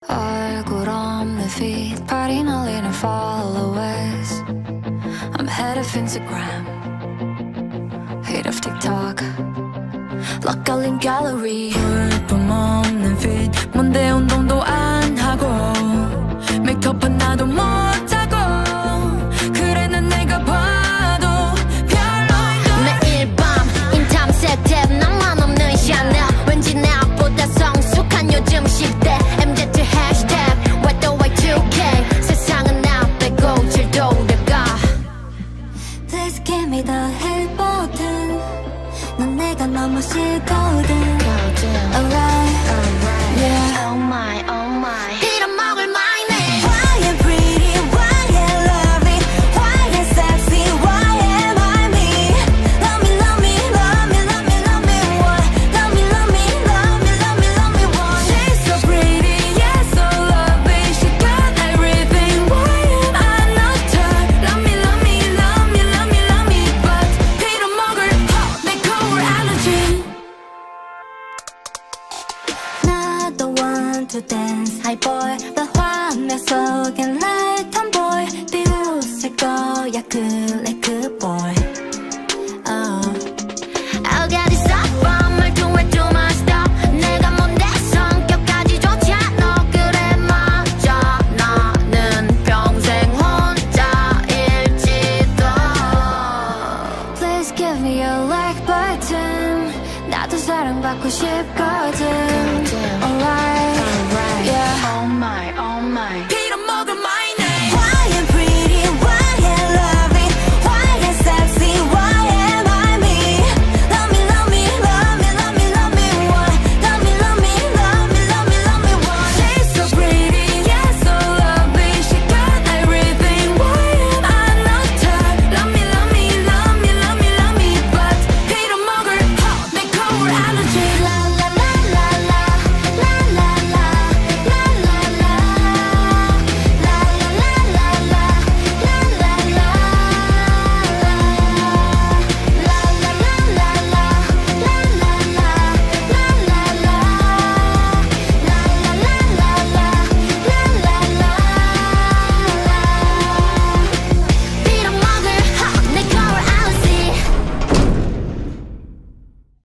얼굴 없는 feed 발이 날리는 followers I'm head of Instagram Hate of TikTok Lock 걸린 gallery 볼품 없는 feed 뭔데 운동도 안 하고 메이크업 하나도 못하고 그래 난 내가 봐도 별로인 매일 밤 인탐색 탭 나만 없는 샤넬 왠지 나보다 성숙한 요즘 10대 MZ hashtag what the Y2K 세상은 나 빼고 잘 돌아가 Please give me the hit button 넌 내가 너무 싫거든 Alright, yeah Oh my, oh my 빌어먹을 my name Why am pretty, why am lovely Why am sexy, why am I me Love me, love me, love me, love me, love me one Love me, love me, love me, love me, love me one She's so pretty, yeah, so lovely She got everything, why am I not her Love me, love me, love me, love me, love me But 빌어먹을 내 거울 allergy Not the one to dance high boy 더 화내 속엔